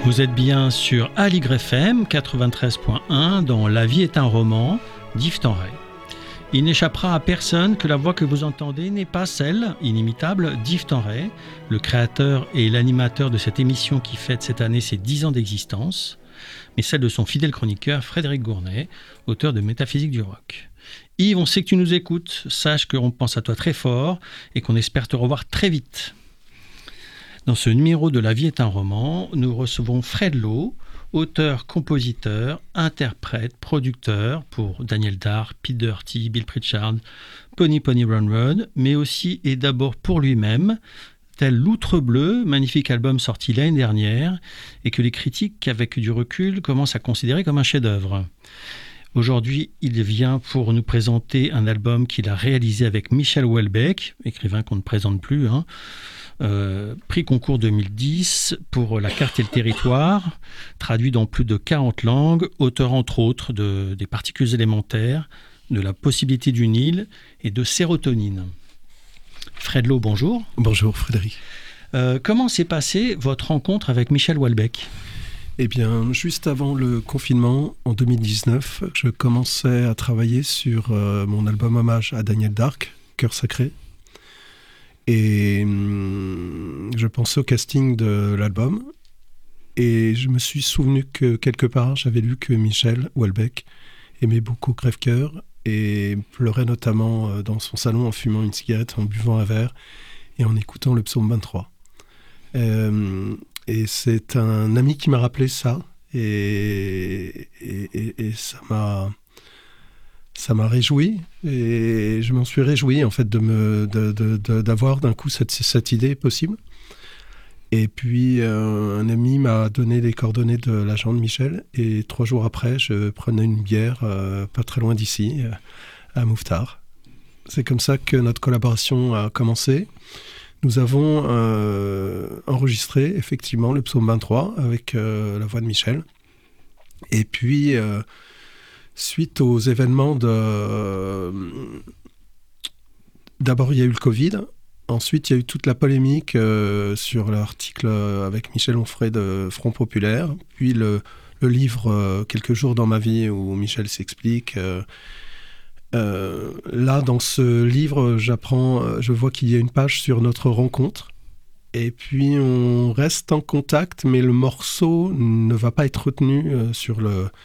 Vous êtes bien sur Aligre FM 93.1 dans La vie est un roman d'Yves Tenray. Il n'échappera à personne que la voix que vous entendez n'est pas celle, inimitable, d'Yves Tenray, le créateur et l'animateur de cette émission qui fête cette année ses 10 ans d'existence, mais celle de son fidèle chroniqueur Frédéric Gournay, auteur de Métaphysique du rock. Yves, on sait que tu nous écoutes, sache qu'on pense à toi très fort et qu'on espère te revoir très vite. Dans ce numéro de La vie est un roman, nous recevons Fred Lowe, auteur, compositeur, interprète, producteur pour Daniel Dare, Pete Doherty, Bill Pritchard, Pony Pony Run Run, mais aussi et d'abord pour lui-même, tel L'Outre Bleu, magnifique album sorti l'année dernière et que les critiques, avec du recul, commencent à considérer comme un chef-d'œuvre. Aujourd'hui, il vient pour nous présenter un album qu'il a réalisé avec Michel Houellebecq, écrivain qu'on ne présente plus, prix concours 2010 pour La carte et le territoire, traduit dans plus de 40 langues, auteur entre autres des particules élémentaires, de La possibilité d'une île et de Sérotonine. Fred Lowe, bonjour. Bonjour Frédéric. Comment s'est passée votre rencontre avec Michel Houellebecq ? Eh bien, juste avant le confinement, en 2019, je commençais à travailler sur mon album hommage à Daniel Dare, Cœur sacré. Et je pensais au casting de l'album. Et je me suis souvenu que quelque part, j'avais lu que Michel Houellebecq aimait beaucoup Crève-Cœur et pleurait notamment dans son salon en fumant une cigarette, en buvant un verre et en écoutant le psaume 23. Et c'est un ami qui m'a rappelé ça. Et ça m'a réjoui, et je m'en suis réjoui en fait d'avoir d'un coup cette idée possible. Et puis un ami m'a donné les coordonnées de l'agent de Michel, et 3 jours après, je prenais une bière pas très loin d'ici, à Mouffetard. C'est comme ça que notre collaboration a commencé. Nous avons enregistré effectivement le psaume 23 avec la voix de Michel. Et puis suite aux événements d'abord, il y a eu le Covid. Ensuite, il y a eu toute la polémique sur l'article avec Michel Onfray de Front Populaire. Puis le livre Quelques jours dans ma vie où Michel s'explique. Là, dans ce livre, je vois qu'il y a une page sur notre rencontre. Et puis, on reste en contact, mais le morceau ne va pas être retenu sur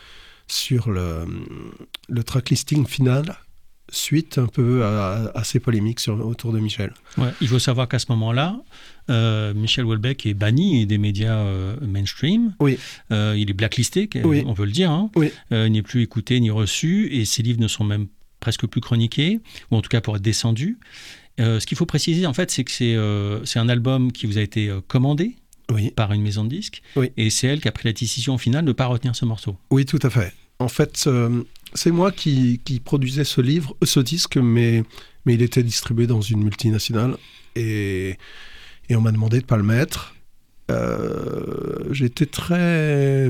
le tracklisting final, suite un peu à ces polémiques autour de Michel. Ouais, il faut savoir qu'à ce moment-là, Michel Houellebecq est banni des médias mainstream. Oui. Il est blacklisté, oui. On peut le dire. Hein. Oui. Il n'est plus écouté ni reçu, et ses livres ne sont même presque plus chroniqués, ou en tout cas pour être descendus. Ce qu'il faut préciser, en fait, c'est que c'est un album qui vous a été commandé. Oui. Par une maison de disques, oui. Et c'est elle qui a pris la décision finale de ne pas retenir ce morceau. Oui, tout à fait. En fait, c'est moi qui produisais ce disque, mais il était distribué dans une multinationale, et on m'a demandé de ne pas le mettre. J'étais très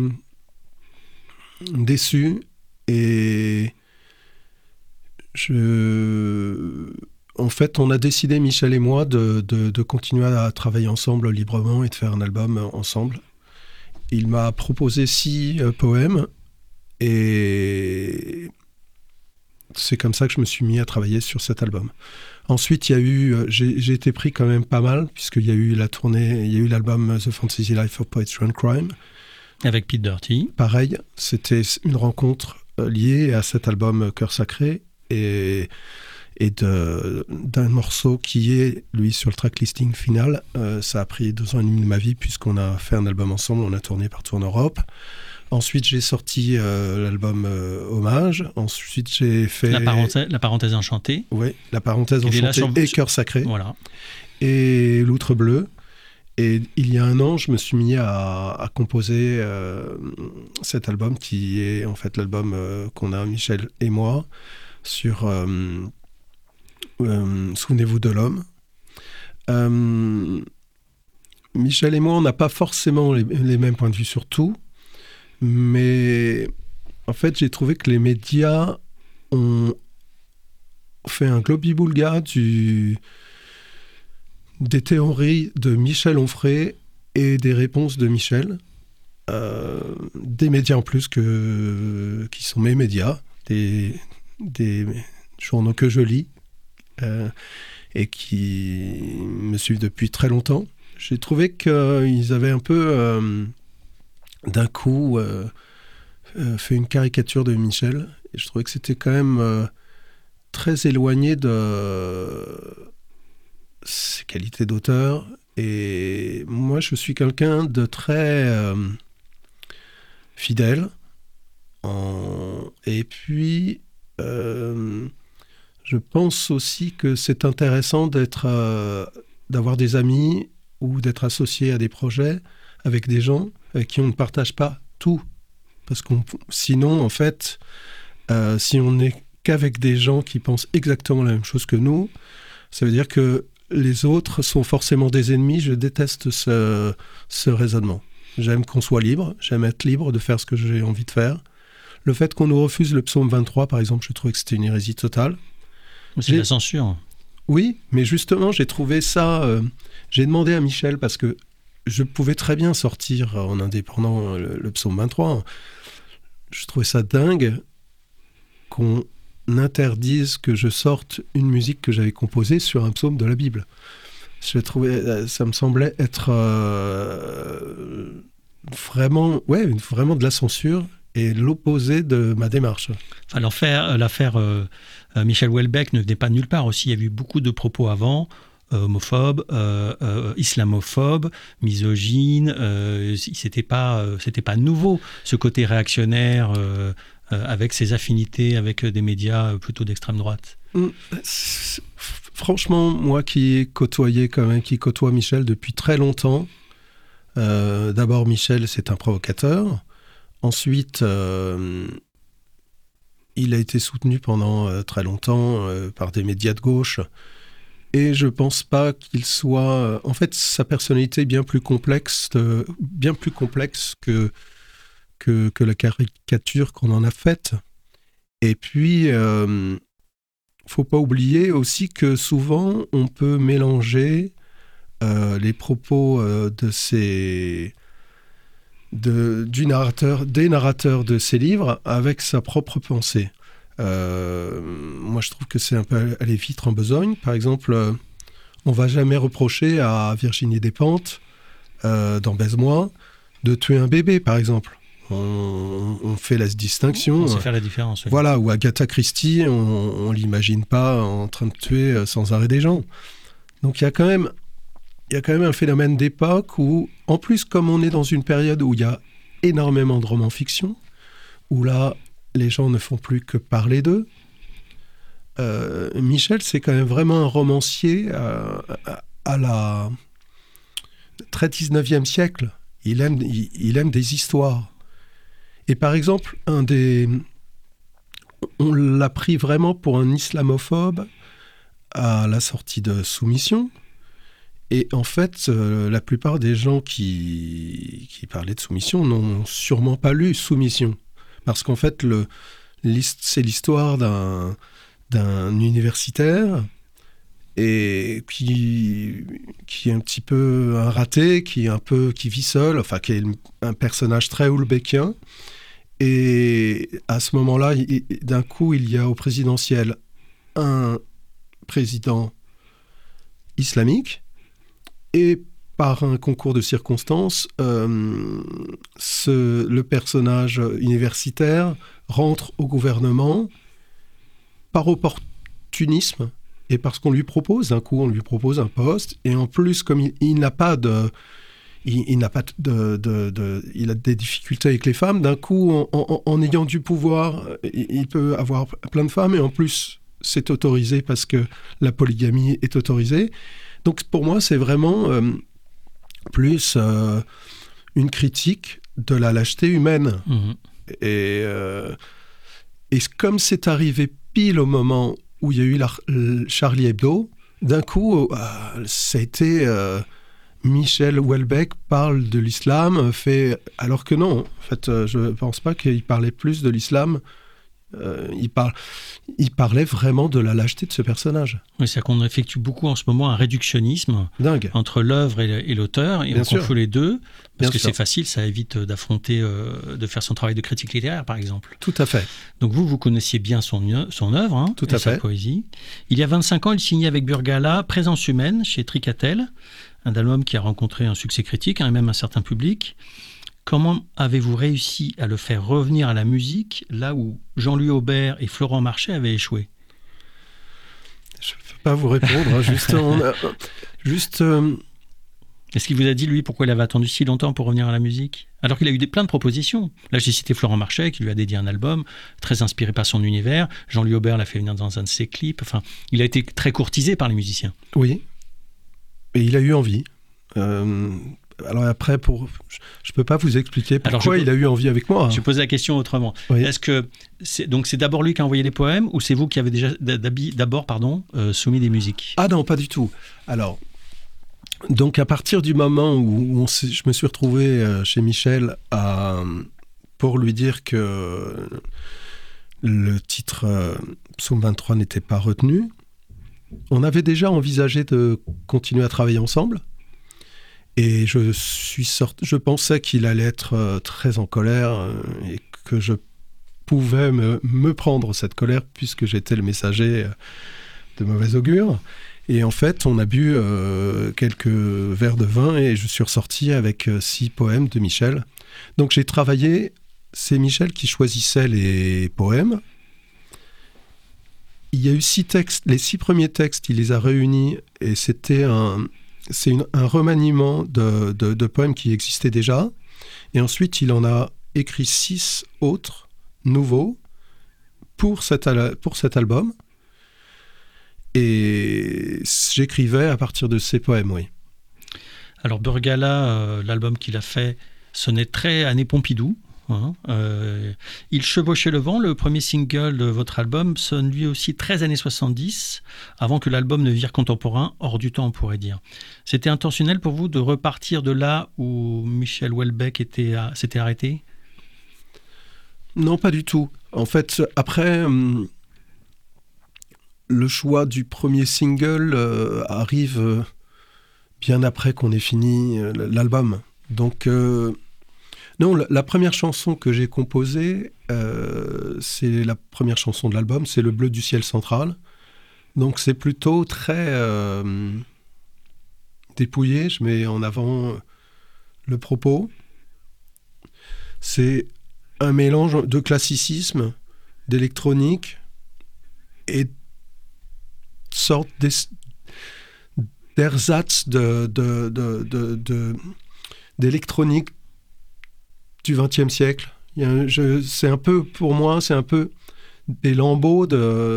déçu, et en fait, on a décidé, Michel et moi, de continuer à travailler ensemble librement et de faire un album ensemble. Il m'a proposé 6 poèmes, et c'est comme ça que je me suis mis à travailler sur cet album. Ensuite, j'ai été pris quand même pas mal, puisqu'il y a eu la tournée, il y a eu l'album The Fantasy Life of Poetry and Crime. Avec Pete Doherty. Pareil, c'était une rencontre liée à cet album Cœur sacré, et d'un morceau qui est, lui, sur le tracklisting final. Ça a pris 2 ans et demi de ma vie, puisqu'on a fait un album ensemble, on a tourné partout en Europe. Ensuite, j'ai sorti l'album Hommage. Ensuite, j'ai fait... La parenthèse enchantée. Oui, La parenthèse enchantée et Cœur sacré. Voilà. Et L'Outre Bleu. Et il y a 1 an, je me suis mis à composer cet album, qui est en fait l'album qu'on a, Michel et moi, sur... Souvenez-vous de l'homme. Michel et moi, on n'a pas forcément les mêmes points de vue sur tout, mais en fait, j'ai trouvé que les médias ont fait un globi-boulga des théories de Michel Onfray et des réponses de Michel. des médias en plus qui sont mes médias, des journaux que je lis et qui me suivent depuis très longtemps. J'ai trouvé qu'ils avaient un peu, d'un coup, fait une caricature de Michel. Et je trouvais que c'était quand même très éloigné de ses qualités d'auteur. Et moi, je suis quelqu'un de très fidèle. Et puis, je pense aussi que c'est intéressant d'avoir des amis ou d'être associé à des projets avec des gens avec qui on ne partage pas tout. Parce que sinon, en fait, si on n'est qu'avec des gens qui pensent exactement la même chose que nous, ça veut dire que les autres sont forcément des ennemis. Je déteste ce raisonnement. J'aime qu'on soit libre, j'aime être libre de faire ce que j'ai envie de faire. Le fait qu'on nous refuse le psaume 23, par exemple, je trouvais que c'était une hérésie totale. C'est de la censure. Oui, mais justement, j'ai trouvé ça... j'ai demandé à Michel, parce que je pouvais très bien sortir en indépendant le psaume 23. Je trouvais ça dingue qu'on interdise que je sorte une musique que j'avais composée sur un psaume de la Bible. Ça me semblait être vraiment de la censure et l'opposé de ma démarche. Enfin, l'affaire Michel Houellebecq ne venait pas de nulle part aussi. Il y a eu beaucoup de propos avant, homophobes, islamophobes, misogynes. C'était pas nouveau, ce côté réactionnaire avec ses affinités avec des médias plutôt d'extrême droite. Franchement, moi qui côtoie Michel depuis très longtemps, d'abord Michel, c'est un provocateur. Ensuite, il a été soutenu pendant très longtemps par des médias de gauche. Et je ne pense pas qu'il soit... en fait, sa personnalité est bien plus complexe que la caricature qu'on en a faite. Et puis, ne faut pas oublier aussi que souvent, on peut mélanger les propos des narrateurs de ces livres avec sa propre pensée. Moi, je trouve que c'est un peu aller vite en besogne. Par exemple, on ne va jamais reprocher à Virginie Despentes, dans Baise-moi, de tuer un bébé, par exemple. On fait la distinction. On sait faire la différence. Oui. Voilà, ou Agatha Christie, on ne l'imagine pas en train de tuer sans arrêt des gens. Donc il y a quand même un phénomène d'époque où, en plus, comme on est dans une période où il y a énormément de romans fiction, où là, les gens ne font plus que parler d'eux, Michel, c'est quand même vraiment un romancier à la très 19e siècle. Il aime des histoires. Et par exemple, on l'a pris vraiment pour un islamophobe à la sortie de Soumission. Et en fait, la plupart des gens qui parlaient de Soumission n'ont sûrement pas lu Soumission. Parce qu'en fait, c'est l'histoire d'un universitaire et qui est un petit peu un raté, qui vit seul, enfin qui est un personnage très houellebecquien. Et à ce moment-là, d'un coup, il y a au présidentiel un président islamique. Et par un concours de circonstances, le personnage universitaire rentre au gouvernement par opportunisme et parce qu'on lui propose, d'un coup, on lui propose un poste. Et en plus, comme il n'a pas de... Il a des difficultés avec les femmes. D'un coup, en ayant du pouvoir, il peut avoir plein de femmes. Et en plus, c'est autorisé parce que la polygamie est autorisée. Donc, pour moi, c'est vraiment plus une critique de la lâcheté humaine. Mmh. Et comme c'est arrivé pile au moment où il y a eu Charlie Hebdo, d'un coup, ça a été... Michel Houellebecq parle de l'islam, alors que non. En fait, je ne pense pas qu'il parlait plus de l'islam Il parlait vraiment de la lâcheté de ce personnage. Oui, c'est qu'on effectue beaucoup en ce moment un réductionnisme entre l'œuvre et l'auteur, et on confond les deux, parce que c'est facile, ça évite d'affronter, de faire son travail de critique littéraire, par exemple. Tout à fait. Donc vous connaissiez bien son œuvre, tout à fait. Sa poésie. Il y a 25 ans, il signait avec Burgala Présence humaine chez Tricatel, un album qui a rencontré un succès critique, et même un certain public. Comment avez-vous réussi à le faire revenir à la musique, là où Jean-Louis Aubert et Florent Marchais avaient échoué ? Je ne peux pas vous répondre. Est-ce qu'il vous a dit, lui, pourquoi il avait attendu si longtemps pour revenir à la musique ? Alors qu'il a eu plein de propositions. Là, j'ai cité Florent Marchais, qui lui a dédié un album, très inspiré par son univers. Jean-Louis Aubert l'a fait venir dans un de ses clips. Enfin, il a été très courtisé par les musiciens. Oui, et il a eu envie. Alors après, je ne peux pas vous expliquer pourquoi il a eu envie avec moi. Je pose la question autrement. Oui. Est-ce que c'est d'abord lui qui a envoyé les poèmes, ou c'est vous qui avez déjà d'abord soumis des musiques ? Ah non, pas du tout. Alors, donc à partir du moment où je me suis retrouvé chez Michel pour lui dire que le titre Psaume 23 n'était pas retenu, on avait déjà envisagé de continuer à travailler ensemble. Et je pensais qu'il allait être très en colère et que je pouvais me prendre cette colère puisque j'étais le messager de mauvais augure. Et en fait, on a bu quelques verres de vin et je suis ressorti avec 6 poèmes de Michel. Donc j'ai travaillé, c'est Michel qui choisissait les poèmes. Il y a eu 6 textes, les 6 premiers textes, il les a réunis et c'est un remaniement de poèmes qui existaient déjà. Et ensuite, il en a écrit 6 autres, nouveaux, pour cet album. Et j'écrivais à partir de ces poèmes, oui. Alors, Burgala, l'album qu'il a fait, sonnait très années Pompidou. Il chevauchait le vent, le premier single de votre album, sonne lui aussi très années 70, avant que l'album ne vire contemporain, hors du temps on pourrait dire. C'était intentionnel pour vous de repartir de là où Michel Houellebecq s'était arrêté ? Non, pas du tout. En fait, après, le choix du premier single arrive bien après qu'on ait fini l'album. Donc... Non, la première chanson que j'ai composée, c'est la première chanson de l'album, c'est Le bleu du ciel central. Donc c'est plutôt très dépouillé, je mets en avant le propos. C'est un mélange de classicisme, d'électronique et sorte d'ersatz d'électronique du XXe siècle. C'est un peu, pour moi, c'est un peu des lambeaux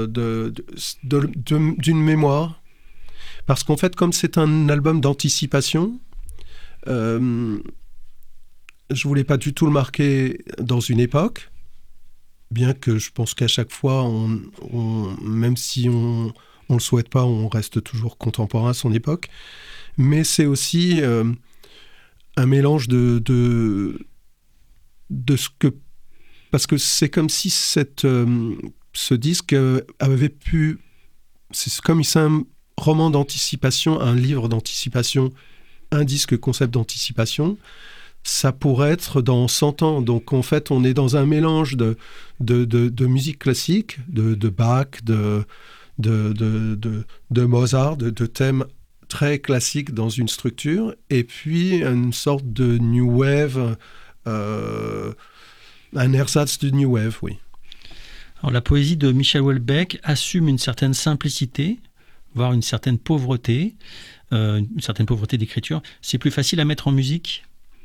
d'une mémoire. Parce qu'en fait, comme c'est un album d'anticipation, je voulais pas du tout le marquer dans une époque, bien que je pense qu'à chaque fois, même si on le souhaite pas, on reste toujours contemporain à son époque. Mais c'est aussi un mélange de ce que... Parce que c'est comme si ce disque avait pu... C'est comme si un roman d'anticipation, un livre d'anticipation, un disque concept d'anticipation, ça pourrait être dans 100 ans. Donc en fait, on est dans un mélange de musique classique, de Bach, de Mozart, de thèmes très classiques dans une structure, et puis une sorte de new wave... un ersatz de New Wave, oui. Alors, la poésie de Michel Houellebecq assume une certaine simplicité, voire une certaine pauvreté d'écriture. C'est plus facile à mettre en musique ?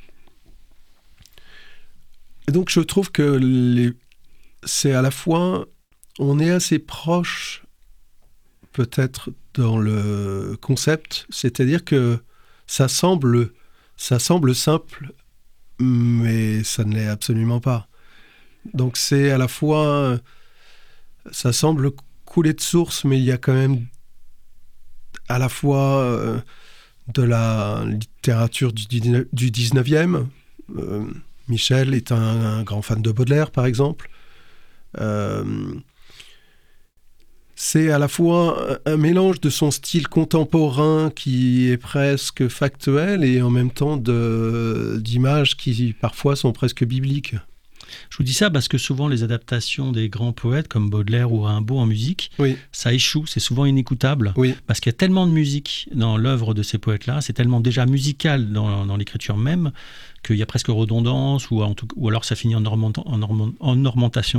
Donc je trouve que c'est à la fois, on est assez proche peut-être dans le concept, c'est-à-dire que ça semble simple, mais ça ne l'est absolument pas. Donc c'est à la fois, ça semble couler de source, mais il y a quand même à la fois de la littérature du 19e. Michel est un grand fan de Baudelaire, par exemple. C'est à la fois un mélange de son style contemporain qui est presque factuel et en même temps d'images qui parfois sont presque bibliques. Je vous dis ça parce que souvent les adaptations des grands poètes comme Baudelaire ou Rimbaud en musique, ça échoue, c'est souvent inécoutable. Parce qu'il y a tellement de musique dans l'œuvre de ces poètes-là, c'est tellement déjà musical dans l'écriture même, qu'il y a presque redondance ou alors ça finit en ornementation.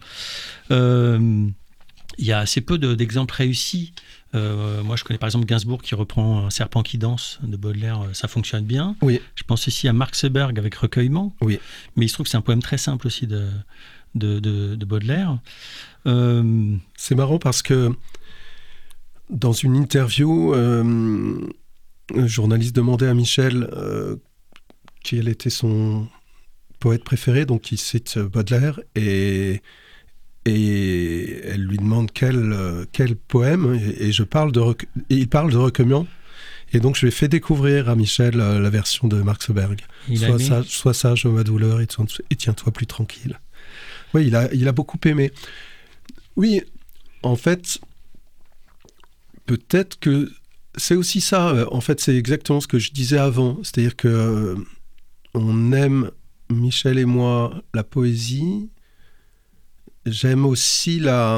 Il y a assez peu d'exemples réussis. Moi, je connais par exemple Gainsbourg qui reprend Un serpent qui danse de Baudelaire, ça fonctionne bien. Je pense aussi à Marc Seberg avec Recueillement. Mais il se trouve que c'est un poème très simple aussi de Baudelaire. C'est marrant parce que dans une interview, un journaliste demandait à Michel quel était son poète préféré, donc il cite Baudelaire et elle lui demande quel poème, et il parle de Recueillement. Et donc je lui ai fait découvrir à Michel la version de Marc Seberg. Sois sage, ma douleur, et tiens-toi plus tranquille. Oui, il a beaucoup aimé. Oui, en fait, peut-être que c'est aussi ça. En fait, c'est exactement ce que je disais avant. C'est-à-dire que on aime, Michel et moi, la poésie. J'aime aussi la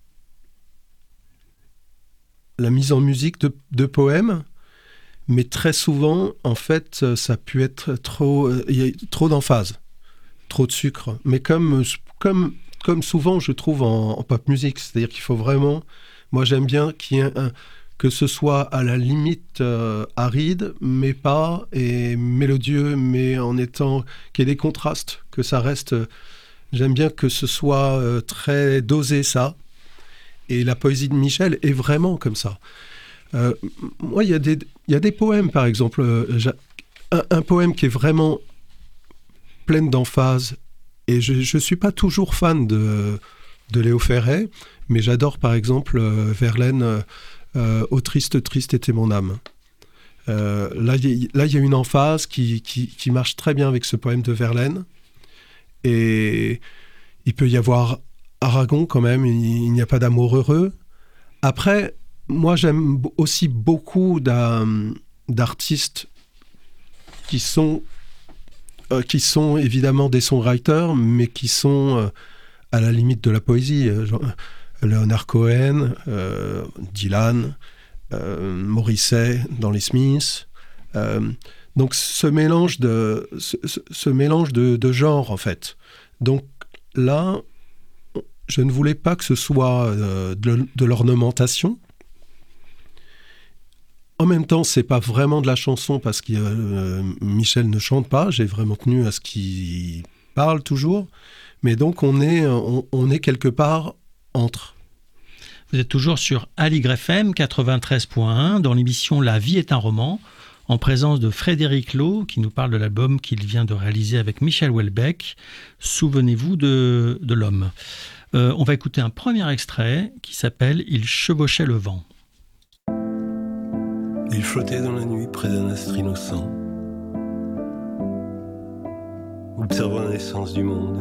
mise en musique de poèmes, mais très souvent, en fait, ça a pu être il y a trop d'emphase, trop de sucre. Mais comme souvent, je trouve en pop musique, c'est-à-dire qu'il faut vraiment... Moi, j'aime bien que ce soit à la limite aride, mais pas, et mélodieux, mais en étant... qu'il y ait des contrastes, que ça reste... J'aime bien que ce soit très dosé, ça. Et la poésie de Michel est vraiment comme ça. Moi, il y a des poèmes, par exemple. Un poème qui est vraiment plein d'emphase. Et je ne suis pas toujours fan de Léo Ferré, mais j'adore, par exemple, Verlaine, « Ô triste, triste était mon âme ». Là, il y a une emphase qui marche très bien avec ce poème de Verlaine. Et il peut y avoir Aragon quand même, il n'y a pas d'amour heureux. Après, moi j'aime aussi beaucoup d'artistes qui sont évidemment des songwriters, mais qui sont à la limite de la poésie. Leonard Cohen, Dylan, Morrissey dans les Smiths. Donc ce mélange de genres, en fait. Donc là, je ne voulais pas que ce soit de l'ornementation. En même temps, c'est pas vraiment de la chanson parce que Michel ne chante pas. J'ai vraiment tenu à ce qu'il parle toujours. Mais donc on est quelque part entre. Vous êtes toujours sur Aligre FM 93.1 dans l'émission La vie est un roman, en présence de Frédéric Loh, qui nous parle de l'album qu'il vient de réaliser avec Michel Houellebecq, « Souvenez-vous de l'homme ». On va écouter un premier extrait qui s'appelle « Il chevauchait le vent ». Il flottait dans la nuit près d'un astre innocent, observant la naissance du monde.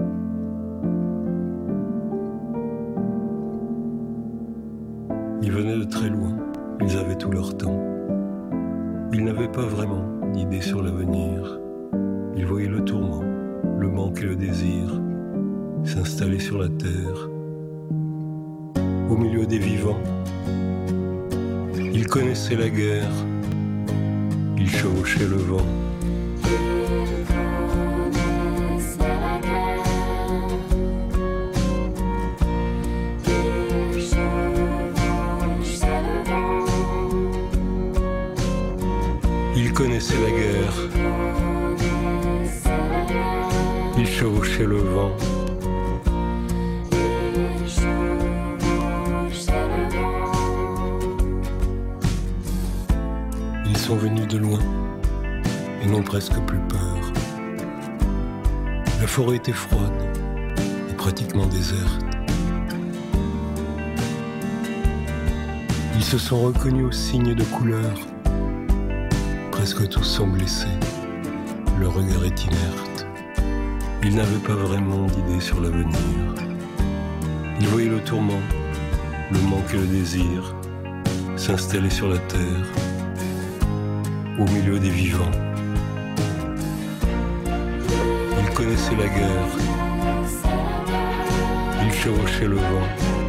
Ils venaient de très loin, ils avaient tout leur temps. Ils n'avaient pas vraiment d'idée sur l'avenir. Ils voyaient le tourment, le manque et le désir s'installer sur la terre. Au milieu des vivants, ils connaissaient la guerre, ils chevauchaient le vent. Ils connaissaient la guerre, ils chevauchaient le vent. Ils sont venus de loin et n'ont presque plus peur. La forêt était froide et pratiquement déserte. Ils se sont reconnus aux signes de couleur. Presque tous sont blessés, leur regard est inerte. Ils n'avaient pas vraiment d'idée sur l'avenir. Il voyait le tourment, le manque et le désir s'installer sur la terre, au milieu des vivants. Il connaissait la guerre, il chevauchait le vent.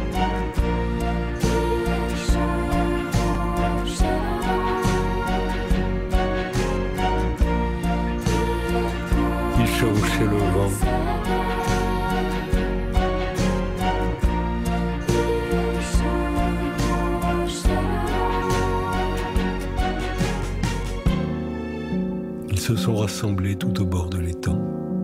Il chevauchait le vent. Ils se sont rassemblés tout au bord de l'étang.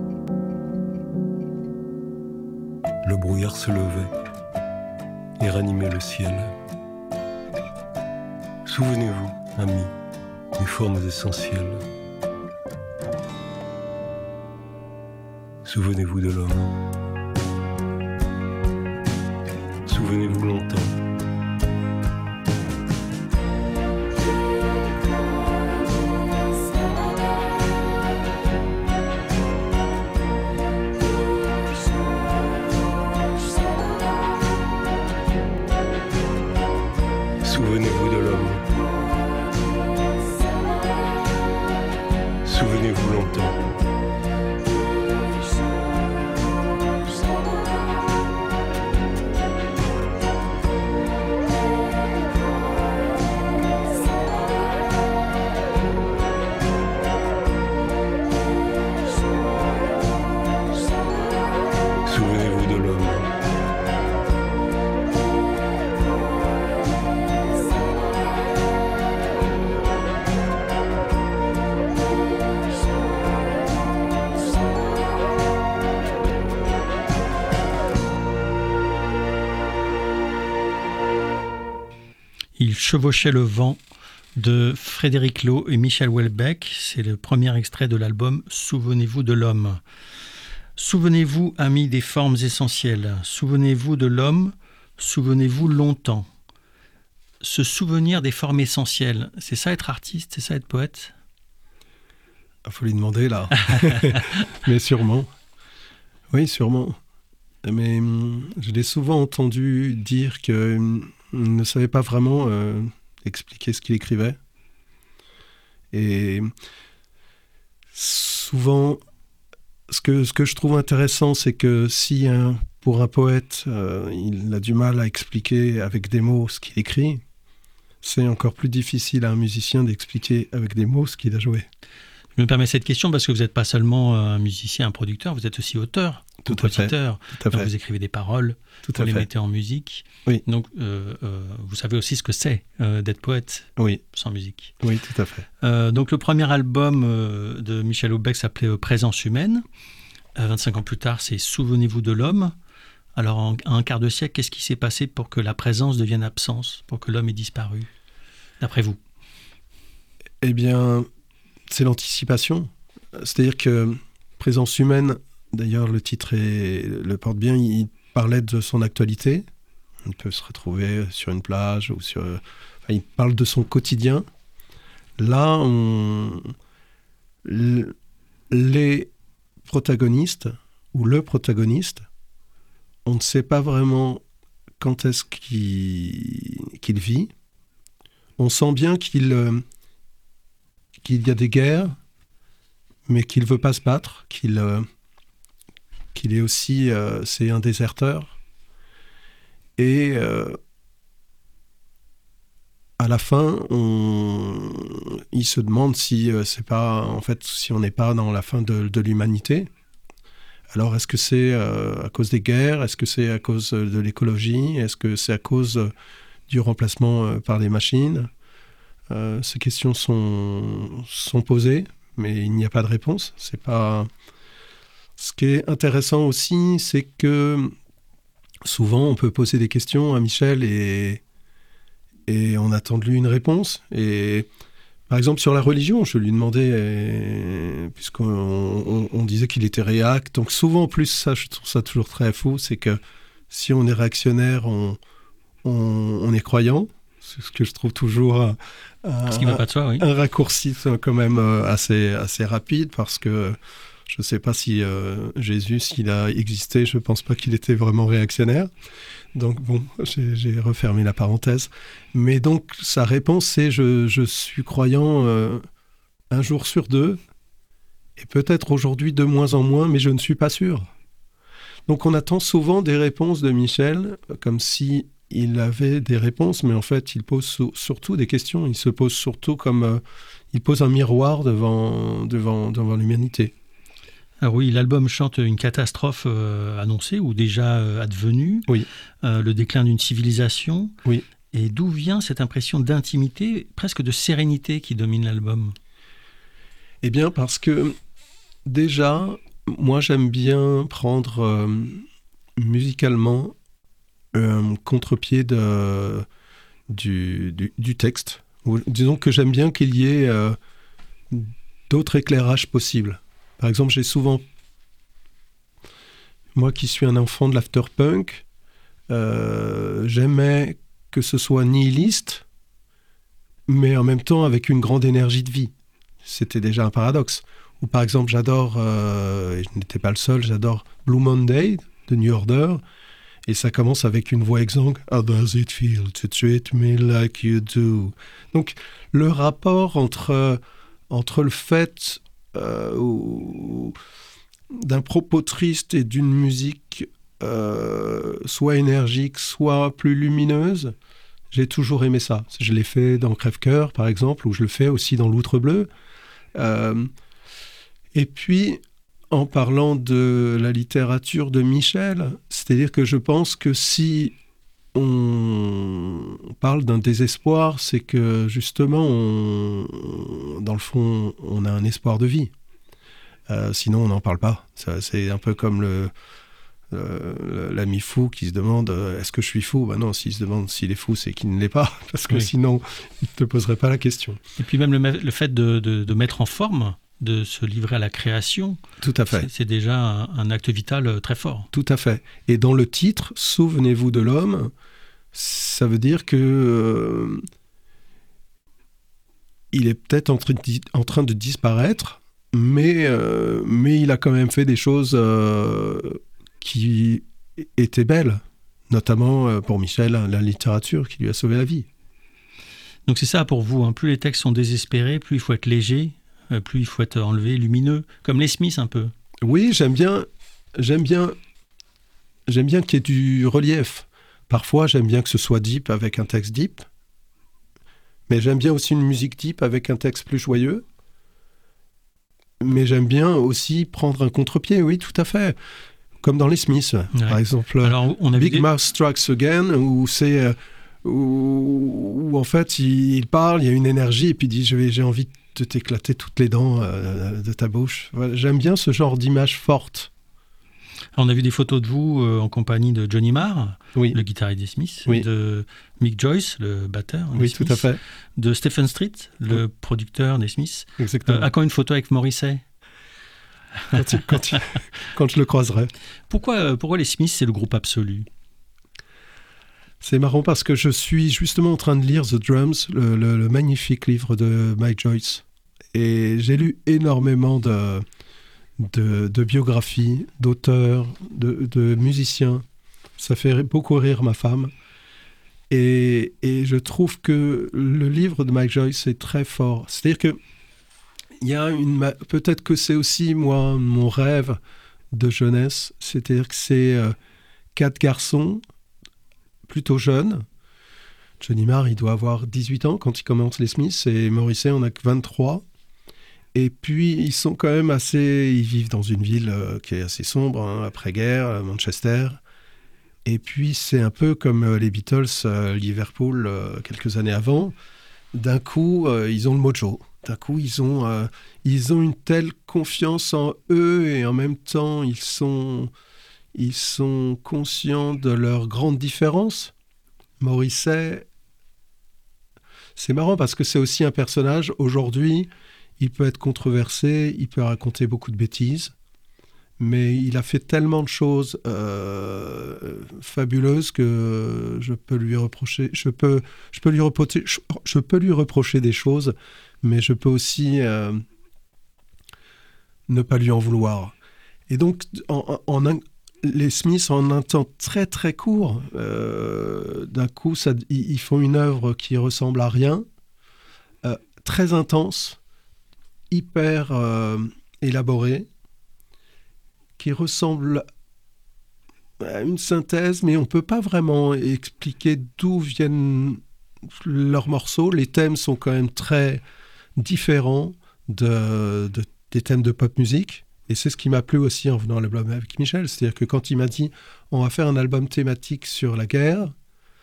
Le brouillard se levait et ranimait le ciel. Souvenez-vous, amis, des formes essentielles. Souvenez-vous de l'homme. Souvenez-vous longtemps. Souvenez-vous de l'homme. Souvenez-vous longtemps. Souvenez-vous de l'homme. Il chevauchait le vent de Frédéric Loh et Michel Houellebecq. C'est le premier extrait de l'album Souvenez-vous de l'homme. Souvenez-vous, amis, des formes essentielles. Souvenez-vous de l'homme. Souvenez-vous longtemps. Se souvenir des formes essentielles, c'est ça être artiste, c'est ça être poète ? Il faut lui demander là. Mais sûrement. Oui, sûrement. Mais je l'ai souvent entendu dire qu'il ne savait pas vraiment expliquer ce qu'il écrivait. Et souvent, ce que je trouve intéressant, c'est que si pour un poète, il a du mal à expliquer avec des mots ce qu'il écrit, c'est encore plus difficile à un musicien d'expliquer avec des mots ce qu'il a joué. Je me permets cette question parce que vous n'êtes pas seulement un musicien, un producteur, vous êtes aussi auteur, compositeur. Tout à fait. Donc vous écrivez des paroles, vous les mettez en musique. Oui. Donc vous savez aussi ce que c'est d'être poète sans musique. Oui, tout à fait. Donc le premier album de Michel Houellebecq s'appelait Présence humaine. 25 ans plus tard, c'est Souvenez-vous de l'homme. Alors en un quart de siècle, qu'est-ce qui s'est passé pour que la présence devienne absence, pour que l'homme ait disparu, d'après vous ? Eh bien, c'est l'anticipation. C'est-à-dire que Présence humaine, d'ailleurs le titre le porte bien, il parlait de son actualité. Il peut se retrouver sur une plage ou il parle de son quotidien. Là, les protagonistes ou le protagoniste, on ne sait pas vraiment quand est-ce qu'il vit. On sent bien qu'il y a des guerres, mais qu'il ne veut pas se battre, qu'il est aussi, c'est un déserteur. Et à la fin, il se demande si on n'est pas dans la fin de l'humanité. Alors, est-ce que c'est à cause des guerres ? Est-ce que c'est à cause de l'écologie ? Est-ce que c'est à cause du remplacement par les machines ? Ces questions sont posées, mais il n'y a pas de réponse. C'est pas... Ce qui est intéressant aussi, c'est que souvent, on peut poser des questions à Michel et on attend de lui une réponse. Et par exemple, sur la religion, je lui demandais, puisqu'on disait qu'il était réac, donc souvent, en plus, ça, je trouve ça toujours très fou, c'est que si on est réactionnaire, on est croyant. C'est ce que je trouve toujours ce qui va pas de soi, oui. Un raccourci quand même assez rapide, parce que Je ne sais pas si Jésus, s'il a existé, je ne pense pas qu'il était vraiment réactionnaire. Donc bon, j'ai refermé la parenthèse. Mais donc, sa réponse, c'est je suis croyant un jour sur deux, et peut-être aujourd'hui de moins en moins, mais je ne suis pas sûr. Donc on attend souvent des réponses de Michel, comme si il avait des réponses, mais en fait, il pose surtout des questions. Il se pose surtout comme... il pose un miroir devant l'humanité. Alors oui, l'album chante une catastrophe annoncée ou déjà advenue, oui. Le déclin d'une civilisation. Oui. Et d'où vient cette impression d'intimité, presque de sérénité qui domine l'album ? Eh bien, parce que déjà, moi, j'aime bien prendre musicalement contre-pied du texte. Disons que j'aime bien qu'il y ait d'autres éclairages possibles. Par exemple, j'ai souvent... Moi qui suis un enfant de l'afterpunk, j'aimais que ce soit nihiliste, mais en même temps avec une grande énergie de vie. C'était déjà un paradoxe. Ou par exemple, j'adore, et je n'étais pas le seul, j'adore Blue Monday de New Order, et ça commence avec une voix exsangue. How does it feel to treat me like you do? Donc, le rapport entre le fait d'un propos triste et d'une musique soit énergique, soit plus lumineuse, j'ai toujours aimé ça. Je l'ai fait dans Crève-Cœur, par exemple, ou je le fais aussi dans L'Outre Bleu. Et puis, en parlant de la littérature de Michel, c'est-à-dire que je pense que si on parle d'un désespoir, c'est que justement, dans le fond, on a un espoir de vie. Sinon, on n'en parle pas. C'est un peu comme l'ami fou qui se demande est-ce que je suis fou ? Ben non, s'il se demande s'il est fou, c'est qu'il ne l'est pas, parce que sinon, il ne te poserait pas la question. Et puis même le fait de mettre en forme, de se livrer à la création, tout à fait. C'est déjà un acte vital très fort. Tout à fait. Et dans le titre, Souvenez-vous de l'homme, ça veut dire que il est peut-être en train de disparaître, mais il a quand même fait des choses qui étaient belles, notamment pour Michel, la littérature qui lui a sauvé la vie. Donc c'est ça pour vous, hein. Plus les textes sont désespérés, plus il faut être léger, plus il faut être enlevé, lumineux, comme les Smiths un peu. Oui, j'aime bien qu'il y ait du relief. Parfois, j'aime bien que ce soit deep avec un texte deep, mais j'aime bien aussi une musique deep avec un texte plus joyeux. Mais j'aime bien aussi prendre un contre-pied, oui, tout à fait. Comme dans les Smiths, par exemple. Alors, on a Big Mouth Strikes Again, où en fait, il parle, il y a une énergie, et puis il dit j'ai envie de t'éclater toutes les dents de ta bouche. Voilà, j'aime bien ce genre d'image forte. Alors, on a vu des photos de vous en compagnie de Johnny Marr, oui. le guitariste des Smiths, oui. De Mick Joyce, le batteur des oui, Smiths, tout à fait. de Stephen Street, le producteur des Smiths. Exactement. À quand une photo avec Morrissey ? Quand je le croiserai. Pourquoi les Smiths, c'est le groupe absolu ? C'est marrant parce que je suis justement en train de lire The Drums, le magnifique livre de Mike Joyce. Et j'ai lu énormément de biographies, d'auteurs, de musiciens. Ça fait beaucoup rire ma femme. Et je trouve que le livre de Mike Joyce est très fort. C'est-à-dire que il y a peut-être que c'est aussi moi mon rêve de jeunesse. C'est-à-dire que c'est 4 garçons plutôt jeunes. Johnny Marr, il doit avoir 18 ans quand il commence les Smiths, et Morrissey en a que 23. Et puis, ils sont quand même ils vivent dans une ville qui est assez sombre, hein, après-guerre, Manchester. Et puis, c'est un peu comme les Beatles, Liverpool, quelques années avant. D'un coup, ils ont le mojo. D'un coup, ils ont une telle confiance en eux, et en même temps, ils sont conscients de leurs grandes différences. Morrissey, c'est marrant parce que c'est aussi un personnage, aujourd'hui, il peut être controversé, il peut raconter beaucoup de bêtises, mais il a fait tellement de choses fabuleuses que je peux lui reprocher des choses, mais je peux aussi ne pas lui en vouloir. Et donc, les Smiths, en un temps très très court, d'un coup, ils font une œuvre qui ressemble à rien, très intense, hyper élaborée, qui ressemble à une synthèse, mais on ne peut pas vraiment expliquer d'où viennent leurs morceaux. Les thèmes sont quand même très différents des thèmes de pop musique. Et c'est ce qui m'a plu aussi en venant à l'album avec Michel. C'est-à-dire que quand il m'a dit « on va faire un album thématique sur la guerre »,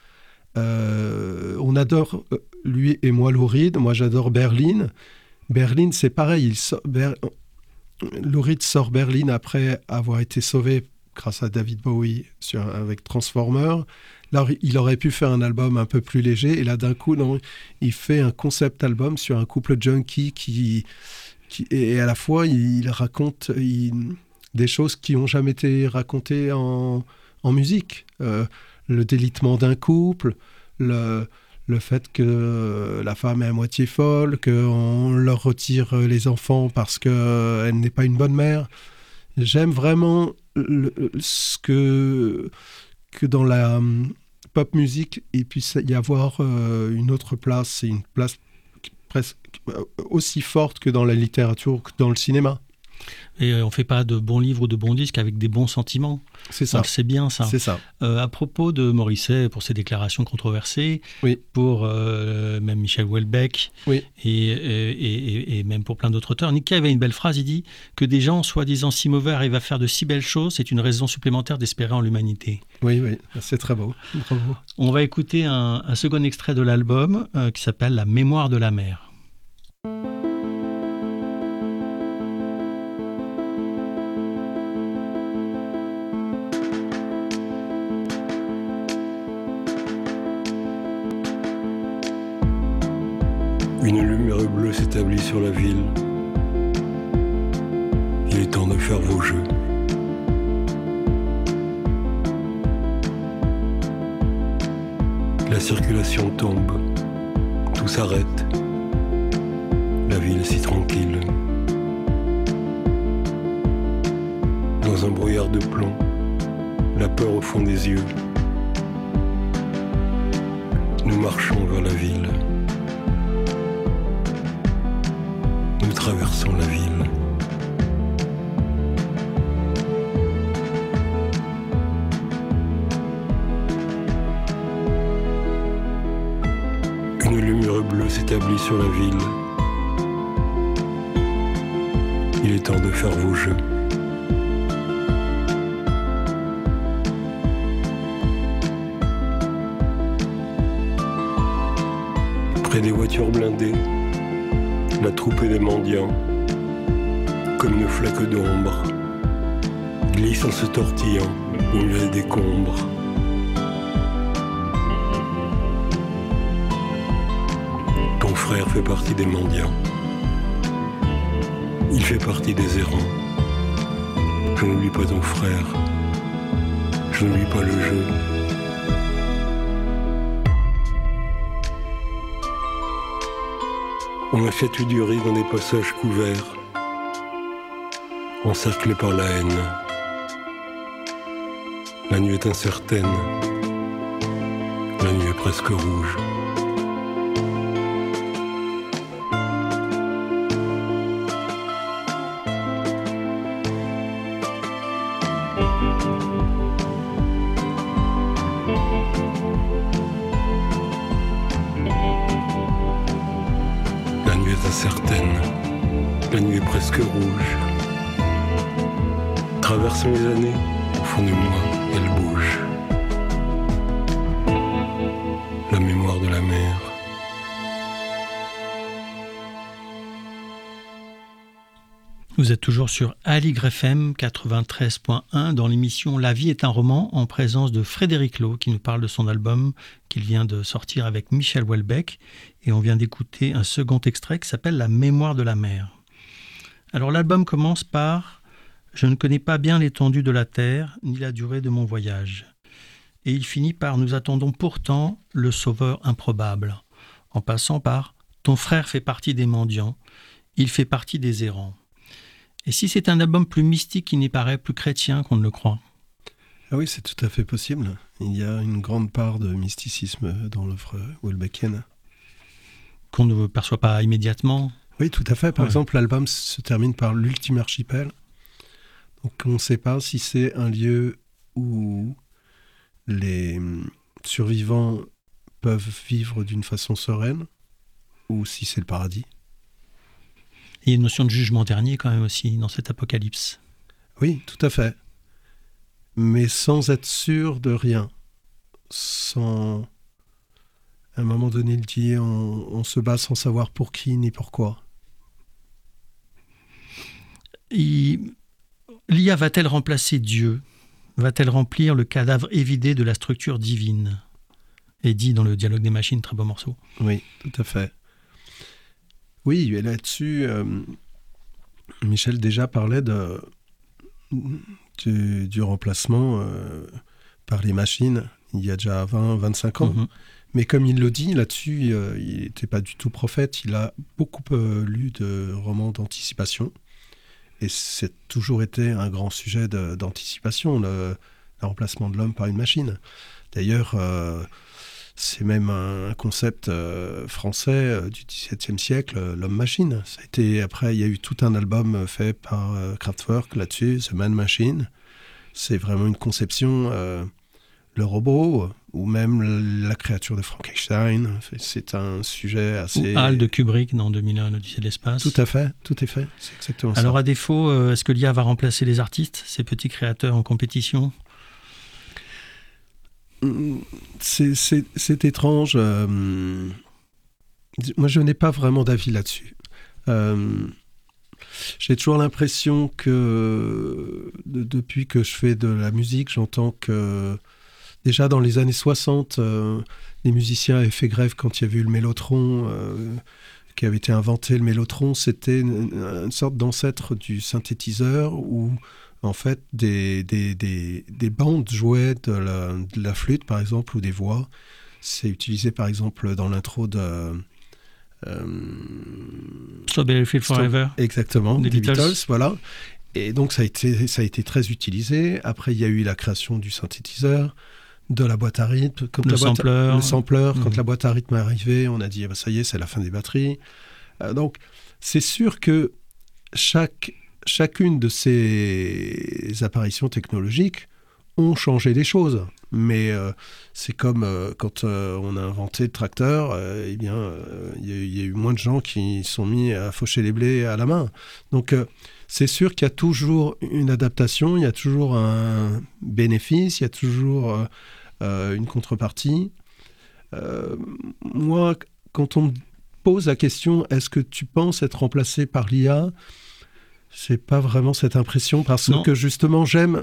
on adore, lui et moi, Lou Reed. Moi, j'adore Berlin. Berlin, c'est pareil. Lou Reed sort Berlin après avoir été sauvé grâce à David Bowie avec Transformer. Là, il aurait pu faire un album un peu plus léger. Et là, d'un coup, non, il fait un concept album sur un couple junkie et à la fois, il raconte des choses qui n'ont jamais été racontées en musique. Le délitement d'un couple, le fait que la femme est à moitié folle, qu'on leur retire les enfants parce qu'elle n'est pas une bonne mère. J'aime vraiment ce que dans la pop musique, il puisse y avoir une autre place. C'est une place presque aussi forte que dans la littérature ou que dans le cinéma. Et on ne fait pas de bons livres ou de bons disques avec des bons sentiments. C'est ça. C'est bien ça. C'est ça. À propos de Morrissey, pour ses déclarations controversées, oui. Pour même Michel Houellebecq, oui. et même pour plein d'autres auteurs, Nick Cave avait une belle phrase, il dit que des gens soi-disant si mauvais arrivent à faire de si belles choses, c'est une raison supplémentaire d'espérer en l'humanité. Oui, oui, c'est très beau. Bravo. On va écouter un second extrait de l'album qui s'appelle « La mémoire de la mer ». Une lumière bleue s'établit sur la ville. Il est temps de faire vos jeux. La circulation tombe, tout s'arrête. La ville si tranquille. Dans un brouillard de plomb, la peur au fond des yeux. Nous marchons vers la ville. Nous traversons la ville. Une lumière bleue s'établit sur la ville. Il est temps de faire vos jeux. Près des voitures blindées, la troupe des mendiants, comme une flaque d'ombre, glisse en se tortillant au milieu des décombres. Ton frère fait partie des mendiants. Il fait partie des errants. Je n'oublie pas ton frère. Je n'oublie pas le jeu. On achète du riz dans des passages couverts, encerclés par la haine. La nuit est incertaine, la nuit est presque rouge. Incertaine, la nuit est presque rouge. Traversons les années, au fond de moi, elle bouge. La mémoire de la mer. Vous êtes toujours sur Aligre FM 93.1 dans l'émission La vie est un roman en présence de Frédéric Loh qui nous parle de son album qu'il vient de sortir avec Michel Houellebecq et on vient d'écouter un second extrait qui s'appelle La mémoire de la mer. Alors l'album commence par « Je ne connais pas bien l'étendue de la terre ni la durée de mon voyage » et il finit par « Nous attendons pourtant le sauveur improbable » en passant par « Ton frère fait partie des mendiants, il fait partie des errants ». Et si c'est un album plus mystique qui n'y paraît plus chrétien qu'on ne le croit? Ah oui, c'est tout à fait possible. Il y a une grande part de mysticisme dans l'œuvre Houellebecqienne. Qu'on ne perçoit pas immédiatement? Oui, tout à fait. Par exemple, l'album se termine par l'ultime archipel. Donc on ne sait pas si c'est un lieu où les survivants peuvent vivre d'une façon sereine ou si c'est le paradis. Il y a une notion de jugement dernier quand même aussi dans cet apocalypse. Oui, tout à fait. Mais sans être sûr de rien. Sans... À un moment donné, il dit on se bat sans savoir pour qui ni pourquoi. L'IA va-t-elle remplacer Dieu? Va-t-elle remplir le cadavre évidé de la structure divine? Et dit dans le Dialogue des machines, très beau morceau. Oui, tout à fait. Oui, et là-dessus, Michel déjà parlait du remplacement par les machines il y a déjà 20-25 ans. Mais comme il le dit là-dessus, il n'était pas du tout prophète. Il a beaucoup lu de romans d'anticipation. Et c'est toujours été un grand sujet d'anticipation, le remplacement de l'homme par une machine. D'ailleurs, c'est même un concept français du XVIIe siècle, l'homme-machine. Après, il y a eu tout un album fait par Kraftwerk là-dessus, The Man Machine. C'est vraiment une conception, le robot, ou même la créature de Frankenstein. C'est un sujet assez... Ou HAL de Kubrick dans 2001, l'Odyssée de l'espace. Tout à fait, c'est exactement ça. Alors à défaut, est-ce que l'IA va remplacer les artistes, ces petits créateurs en compétition? C'est étrange. Moi, je n'ai pas vraiment d'avis là-dessus. J'ai toujours l'impression que depuis que je fais de la musique, j'entends que déjà dans les années 60, les musiciens avaient fait grève quand il y avait eu le mélotron, qui avait été inventé. Le mélotron, c'était une sorte d'ancêtre du synthétiseur où en fait, des bandes jouaient de la flûte, par exemple, ou des voix. C'est utilisé, par exemple, dans l'intro de... Strawberry Fields Forever. Exactement, des Beatles, voilà. Et donc, ça a été très utilisé. Après, il y a eu la création du synthétiseur, de la boîte à rythme. Le sampler. Quand la boîte à rythme est arrivée, on a dit, ça y est, c'est la fin des batteries. Donc, c'est sûr que chacune de ces apparitions technologiques ont changé les choses. Mais c'est comme quand on a inventé le tracteur, il y a eu moins de gens qui sont mis à faucher les blés à la main. Donc c'est sûr qu'il y a toujours une adaptation, il y a toujours un bénéfice, il y a toujours une contrepartie. Moi, quand on me pose la question, est-ce que tu penses être remplacé par l'IA ? J'ai pas vraiment cette impression parce que justement j'aime.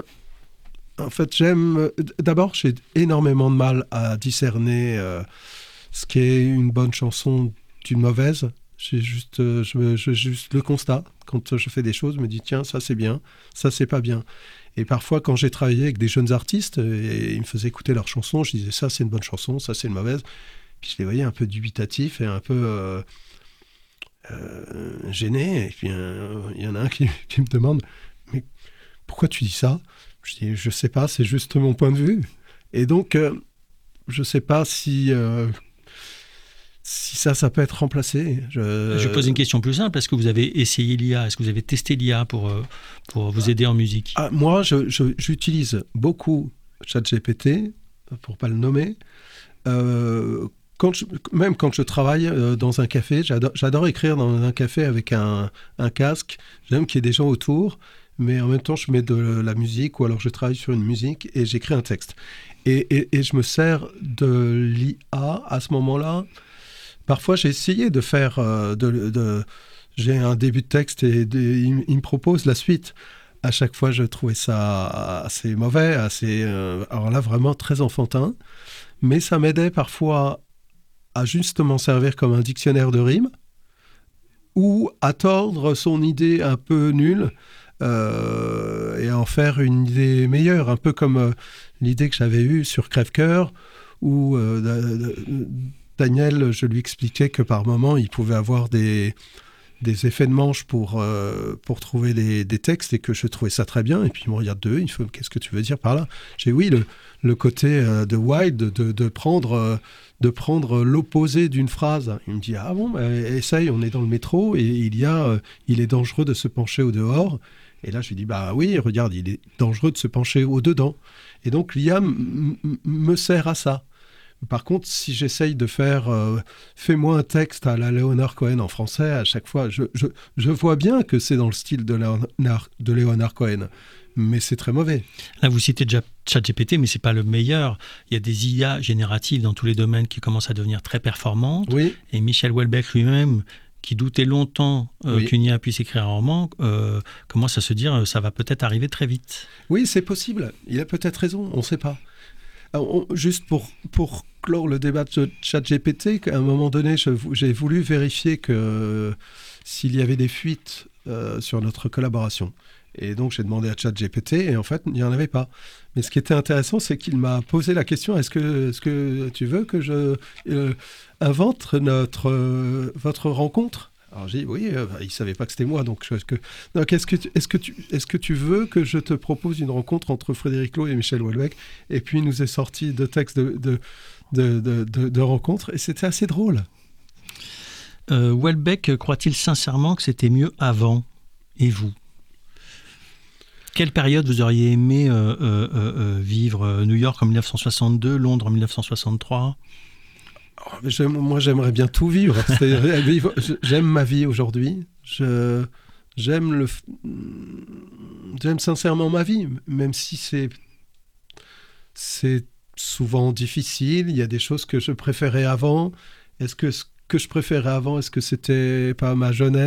D'abord, j'ai énormément de mal à discerner ce qui est une bonne chanson d'une mauvaise. J'ai juste le constat. Quand je fais des choses, je me dis tiens, ça c'est bien, ça c'est pas bien. Et parfois, quand j'ai travaillé avec des jeunes artistes et ils me faisaient écouter leurs chansons, je disais ça c'est une bonne chanson, ça c'est une mauvaise. Puis je les voyais un peu dubitatifs et un peu gênés. Et puis il y en a un qui me demande mais pourquoi tu dis ça ? Je dis je sais pas, c'est juste mon point de vue. Et donc je sais pas si ça peut être remplacé. Je pose une question plus simple. Est-ce que vous avez essayé l'IA ? Est-ce que vous avez testé l'IA pour vous aider en musique ? Moi, j'utilise beaucoup ChatGPT, pour ne pas le nommer. Même quand je travaille dans un café, j'adore écrire dans un café avec un casque. J'aime qu'il y ait des gens autour, mais en même temps, je mets de la musique ou alors je travaille sur une musique et j'écris un texte. Et je me sers de l'IA à ce moment-là. Parfois, j'ai essayé de faire... j'ai un début de texte et il me propose la suite. À chaque fois, je trouvais ça assez mauvais, alors là, vraiment très enfantin. Mais ça m'aidait parfois à justement servir comme un dictionnaire de rimes ou à tordre son idée un peu nulle et à en faire une idée meilleure. Un peu comme l'idée que j'avais eue sur Crève-Cœur où... Daniel, je lui expliquais que par moment, il pouvait avoir des effets de manche pour trouver des textes et que je trouvais ça très bien. Et puis il me regarde de eux, il fait « Qu'est-ce que tu veux dire par là ?» J'ai dit oui, le côté de Wilde, de prendre l'opposé d'une phrase. Il me dit « Ah bon, essaye, on est dans le métro et il est dangereux de se pencher au dehors. » Et là, je lui dis « Bah oui, regarde, il est dangereux de se pencher au dedans. » Et donc l'IA me sert à ça. Par contre, si j'essaye de faire fais-moi un texte à la Leonard Cohen en français, à chaque fois, je vois bien que c'est dans le style de Leonard Cohen, mais c'est très mauvais. Là, vous citez déjà ChatGPT, mais c'est pas le meilleur. Il y a des IA génératives dans tous les domaines qui commencent à devenir très performantes. Oui. Et Michel Houellebecq lui-même, qui doutait longtemps qu'une IA puisse écrire un roman, commence à se dire ça va peut-être arriver très vite. Oui, c'est possible. Il a peut-être raison, on ne sait pas. Alors, juste pour clore le débat de ChatGPT, à un moment donné, j'ai voulu vérifier s'il y avait des fuites sur notre collaboration. Et donc, j'ai demandé à ChatGPT et en fait, il n'y en avait pas. Mais ce qui était intéressant, c'est qu'il m'a posé la question, est-ce que tu veux que je invente votre rencontre ? Alors j'ai dit oui, il savait pas que c'était moi, donc est-ce que tu veux que je te propose une rencontre entre Frédéric Loh et Michel Houellebecq ? Et puis il nous est sorti 2 textes de rencontres et c'était assez drôle. Houellebecq croit-il sincèrement que c'était mieux avant ? Et vous ? Quelle période vous auriez aimé vivre ? New York en 1962, Londres en 1963 ? Moi, j'aimerais bien tout vivre. J'aime ma vie aujourd'hui. J'aime sincèrement ma vie, même si c'est souvent difficile. Il y a des choses que je préférais avant. Est-ce que ce que je préférais avant, est-ce que c'était pas ma jeunesse ?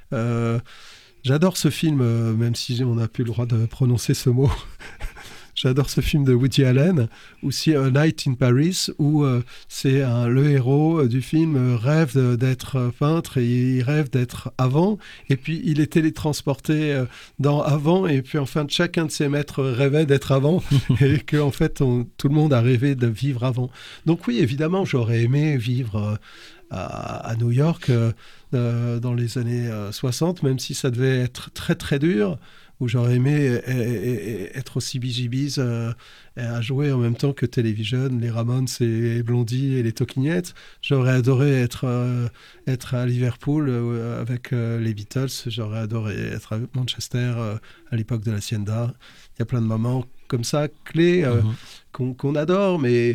J'adore ce film, même si on n'a plus le droit de prononcer ce mot. J'adore ce film de Woody Allen, aussi A Night in Paris, où le héros du film rêve d'être peintre et il rêve d'être avant. Et puis, il est télétransporté dans avant. Et puis, enfin, chacun de ses maîtres rêvait d'être avant. Et qu'en fait, tout le monde a rêvé de vivre avant. Donc oui, évidemment, j'aurais aimé vivre à New York dans les années 60, même si ça devait être très, très dur. Où j'aurais aimé être aussi Bee Gees à jouer en même temps que Television, les Ramones et Blondie et les Toquinettes. J'aurais adoré être à Liverpool avec les Beatles. J'aurais adoré être à Manchester à l'époque de l'Hacienda. Il y a plein de moments comme ça, clés, qu'on adore, mais...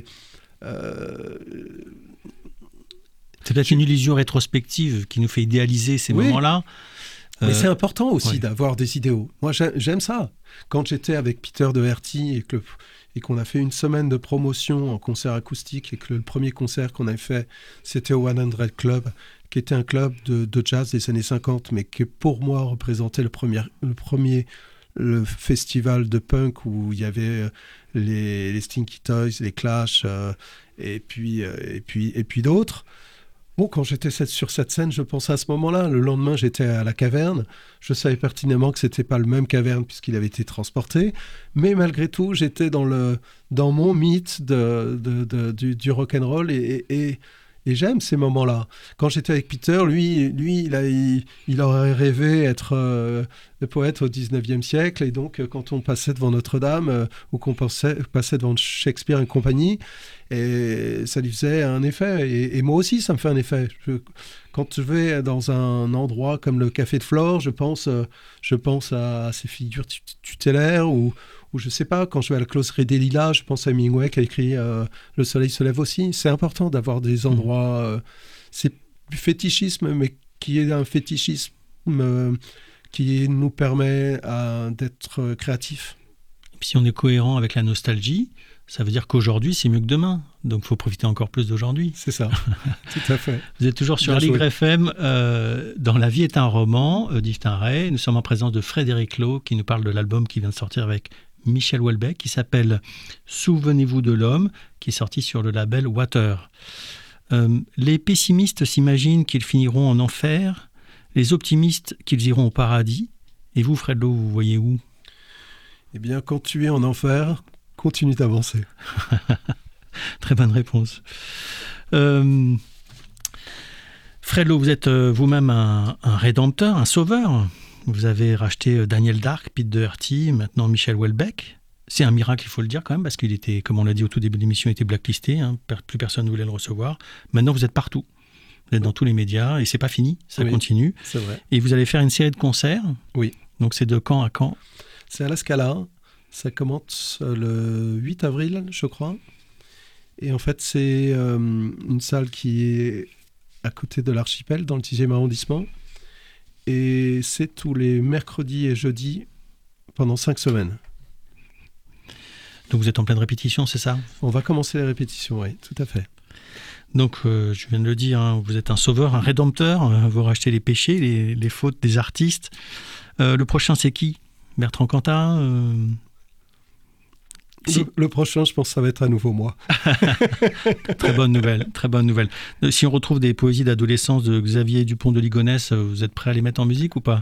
C'est peut-être une illusion rétrospective qui nous fait idéaliser ces moments-là. Mais c'est important aussi d'avoir des idéaux. Moi, j'aime ça. Quand j'étais avec Peter Doherty et qu'on a fait une semaine de promotion en concert acoustique et que le premier concert qu'on avait fait, c'était au 100 Club, qui était un club de jazz des années 50, mais qui pour moi représentait le festival de punk où il y avait les Stinky Toys, les Clash et puis d'autres. Bon, quand j'étais sur cette scène, je pensais à ce moment-là. Le lendemain, j'étais à la Caverne. Je savais pertinemment que c'était pas le même Caverne puisqu'il avait été transporté. Mais malgré tout, j'étais dans mon mythe du rock'n'roll et j'aime ces moments-là. Quand j'étais avec Peter, lui, il aurait rêvé être le poète au 19e siècle. Et donc, quand on passait devant Notre-Dame ou qu'on passait devant Shakespeare et compagnie, et ça lui faisait un effet. Et moi aussi, ça me fait un effet. Quand je vais dans un endroit comme le Café de Flore, je pense à ces figures tutélaires ou je sais pas, quand je vais à la Closerie des Lilas, je pense à Hemingway qui a écrit Le soleil se lève aussi. C'est important d'avoir des endroits... c'est du fétichisme, mais qui est un fétichisme qui nous permet d'être créatifs. Et puis si on est cohérent avec la nostalgie, ça veut dire qu'aujourd'hui, c'est mieux que demain. Donc, il faut profiter encore plus d'aujourd'hui. C'est ça, tout à fait. Vous êtes toujours sur Aligre FM, dans La vie est un roman, d'Yves Tinray. Nous sommes en présence de Frédéric Loh, qui nous parle de l'album qui vient de sortir avec Michel Houellebecq, qui s'appelle « Souvenez-vous de l'homme », qui est sorti sur le label Water. Les pessimistes s'imaginent qu'ils finiront en enfer, les optimistes qu'ils iront au paradis. Et vous, Fred Loh, vous voyez où ? Eh bien, quand tu es en enfer... continue d'avancer. Très bonne réponse. Fred Lowe, vous êtes vous-même un rédempteur, un sauveur. Vous avez racheté Daniel Dark, Pete Doherty, maintenant Michel Houellebecq. C'est un miracle, il faut le dire quand même, parce qu'il était, comme on l'a dit au tout début de l'émission, il était blacklisté. Plus personne ne voulait le recevoir. Maintenant, vous êtes partout. Vous êtes dans tous les médias et c'est pas fini, ça continue. C'est vrai. Et vous allez faire une série de concerts. Oui. Donc c'est de quand à quand? C'est à la Scala. Ça commence le 8 avril, je crois. Et en fait, c'est une salle qui est à côté de l'Archipel, dans le 10e arrondissement. Et c'est tous les mercredis et jeudis pendant 5 semaines. Donc vous êtes en pleine répétition, c'est ça? On va commencer les répétitions, oui, tout à fait. Donc, je viens de le dire, vous êtes un sauveur, un rédempteur. Vous rachetez les péchés, les fautes des artistes. Le prochain, c'est qui? Bertrand Cantat Le prochain, je pense que ça va être à nouveau moi. Très bonne nouvelle, très bonne nouvelle. Si on retrouve des poésies d'adolescence de Xavier Dupont de Ligonnès, vous êtes prêt à les mettre en musique ou pas?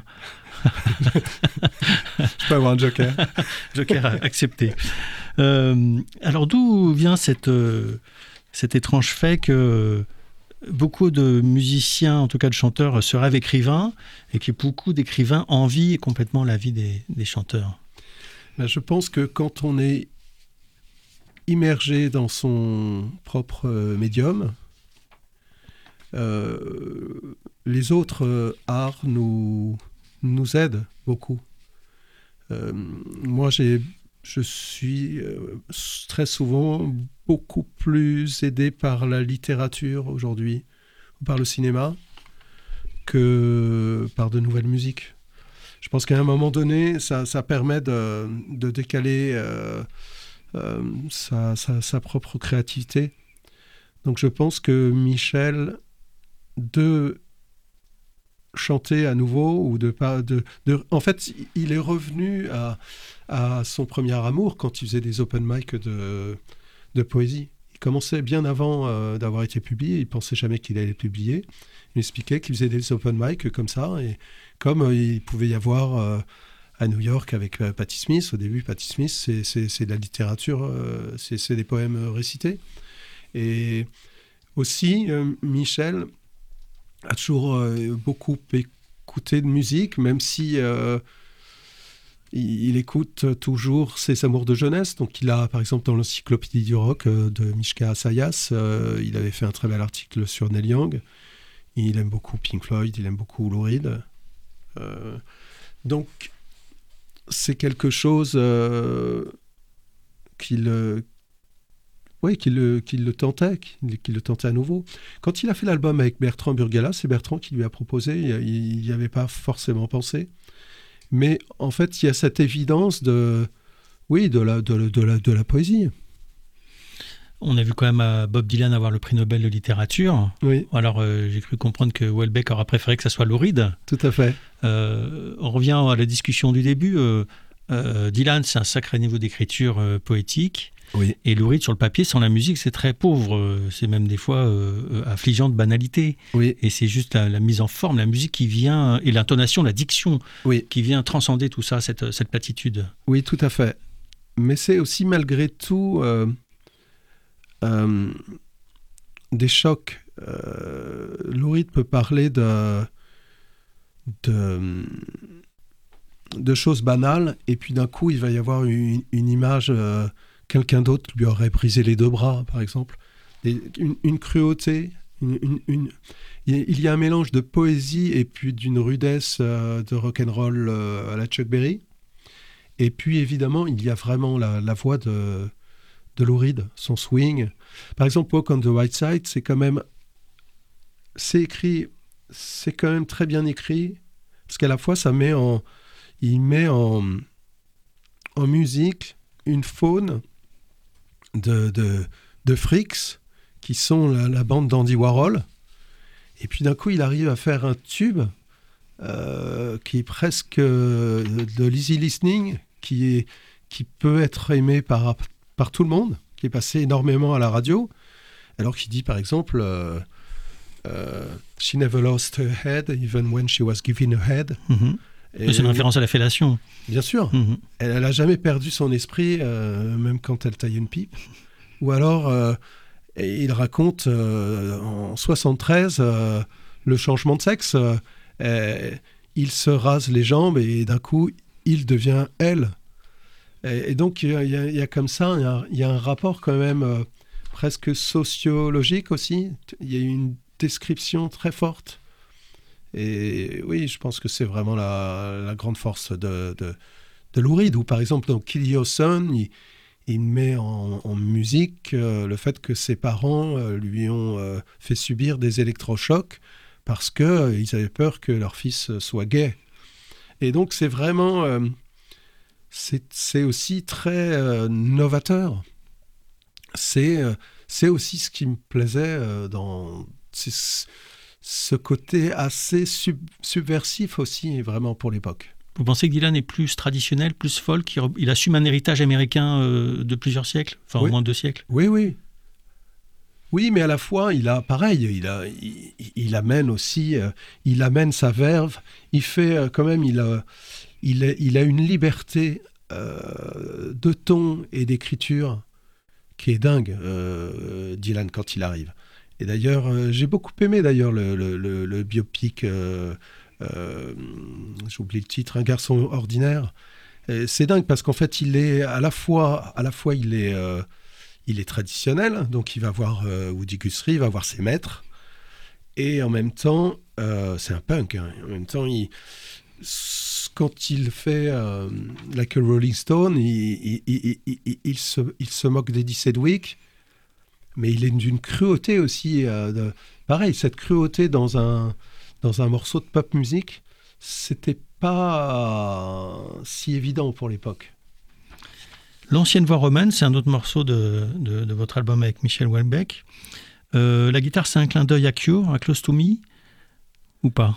Je peux avoir un joker. Joker accepté. Alors, d'où vient cet étrange fait que beaucoup de musiciens, en tout cas de chanteurs, se rêvent écrivains et que beaucoup d'écrivains envient complètement la vie des chanteurs? Je pense que quand on est immergé dans son propre médium, les autres arts nous aident beaucoup. Moi, je suis très souvent beaucoup plus aidé par la littérature aujourd'hui, ou par le cinéma, que par de nouvelles musiques. Je pense qu'à un moment donné, ça permet de décaler sa propre créativité. Donc je pense que Michel, de chanter à nouveau, en fait, il est revenu à son premier amour quand il faisait des open mic de poésie. Il commençait bien avant d'avoir été publié, il ne pensait jamais qu'il allait publier. Il expliquait qu'il faisait des open mic comme ça, et comme il pouvait y avoir à New York avec Patti Smith. Au début, Patti Smith, c'est de la littérature, c'est des poèmes récités. Et aussi, Michel a toujours beaucoup écouté de musique, même si il écoute toujours ses amours de jeunesse. Donc il a, par exemple, dans l'encyclopédie du rock de Mishka Asayas, il avait fait un très bel article sur Neil Young. Il aime beaucoup Pink Floyd, il aime beaucoup Lou Reed. Donc c'est quelque chose qui le tentait à nouveau. Quand il a fait l'album avec Bertrand Burgalas, c'est Bertrand qui lui a proposé, il n'y avait pas forcément pensé. Mais en fait, il y a cette évidence de la poésie. On a vu quand même Bob Dylan avoir le prix Nobel de littérature. Oui. Alors, j'ai cru comprendre que Houellebecq aura préféré que ça soit Lou Reed. Tout à fait. On revient à la discussion du début. Dylan, c'est un sacré niveau d'écriture poétique. Oui. Et Lou Reed, sur le papier, sans la musique, c'est très pauvre. C'est même des fois affligeant de banalité. Oui. Et c'est juste la mise en forme, la musique qui vient, et l'intonation, la diction, qui vient transcender tout ça, cette platitude. Oui, tout à fait. Mais c'est aussi malgré tout des chocs. Lou Reed peut parler de choses banales, et puis d'un coup, il va y avoir une image... quelqu'un d'autre lui aurait brisé les deux bras, par exemple. Une cruauté, il y a un mélange de poésie et puis d'une rudesse de rock'n'roll à la Chuck Berry. Et puis, évidemment, il y a vraiment la voix de Lou Reed, son swing. Par exemple, Walk on the White Side, c'est quand même très bien écrit, parce qu'à la fois, il met en musique une faune de freaks qui sont la bande d'Andy Warhol, et puis d'un coup il arrive à faire un tube qui est presque de l'easy listening, qui peut être aimé par tout le monde, qui est passé énormément à la radio, alors qu'il dit par exemple She never lost her head even when she was given a head. C'est une référence à la fellation. Bien sûr. Elle n'a jamais perdu son esprit, même quand elle taillait une pipe. Ou alors, il raconte en 73, le changement de sexe. Il se rase les jambes et d'un coup, il devient elle. Et donc, il y a comme ça, il y a un rapport quand même presque sociologique aussi. Il y a une description très forte. Et oui, je pense que c'est vraiment la grande force de Lou Reed, où par exemple, dans Kill Your Son, il met en musique le fait que ses parents lui ont fait subir des électrochocs parce qu'ils avaient peur que leur fils soit gay. Et donc, c'est vraiment... c'est aussi très novateur. C'est aussi ce qui me plaisait dans... ce côté assez subversif aussi, vraiment, pour l'époque. Vous pensez que Dylan est plus traditionnel, plus folk? Il assume un héritage américain de plusieurs siècles, enfin oui. au moins 2 siècles. Oui. Oui, mais à la fois, il amène aussi, il amène sa verve. Il fait quand même, il a une liberté de ton et d'écriture qui est dingue, Dylan, quand il arrive. Et d'ailleurs, j'ai beaucoup aimé le biopic. J'oublie le titre, Un garçon ordinaire. Et c'est dingue parce qu'en fait, il est à la fois il est traditionnel, donc il va voir Woody Guthrie, il va voir ses maîtres, et en même temps, c'est un punk. Hein. En même temps, quand il fait Like a Rolling Stone, il se moque d'Eddie Sedgwick, mais il est d'une cruauté aussi. Pareil, cette cruauté dans un morceau de pop music, c'était pas si évident pour l'époque. L'ancienne voix romaine, c'est un autre morceau de votre album avec Michel Houellebecq. La guitare, c'est un clin d'œil à Cure, à Close to Me, ou pas?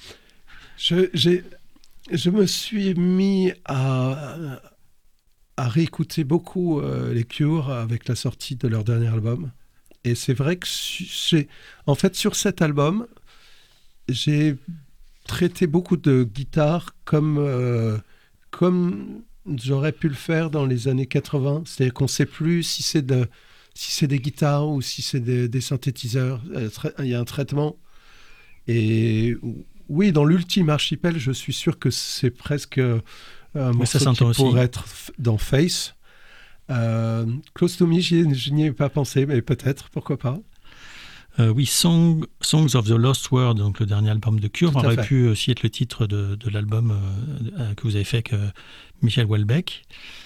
Je me suis mis à réécouter beaucoup les Cure avec la sortie de leur dernier album. Et c'est vrai que en fait, sur cet album, j'ai traité beaucoup de guitare comme j'aurais pu le faire dans les années 80. C'est-à-dire qu'on ne sait plus si c'est des guitares ou si c'est des synthétiseurs. Il y a un traitement. Et oui, dans l'Ultime Archipel, je suis sûr que c'est presque un morceau qui pourrait être dans Face. Close to Me, je n'y ai pas pensé, mais peut-être, pourquoi pas. Oui, Songs of the Lost World, donc le dernier album de Cure, aurait pu aussi être le titre de l'album que vous avez fait avec Michel Houellebecq.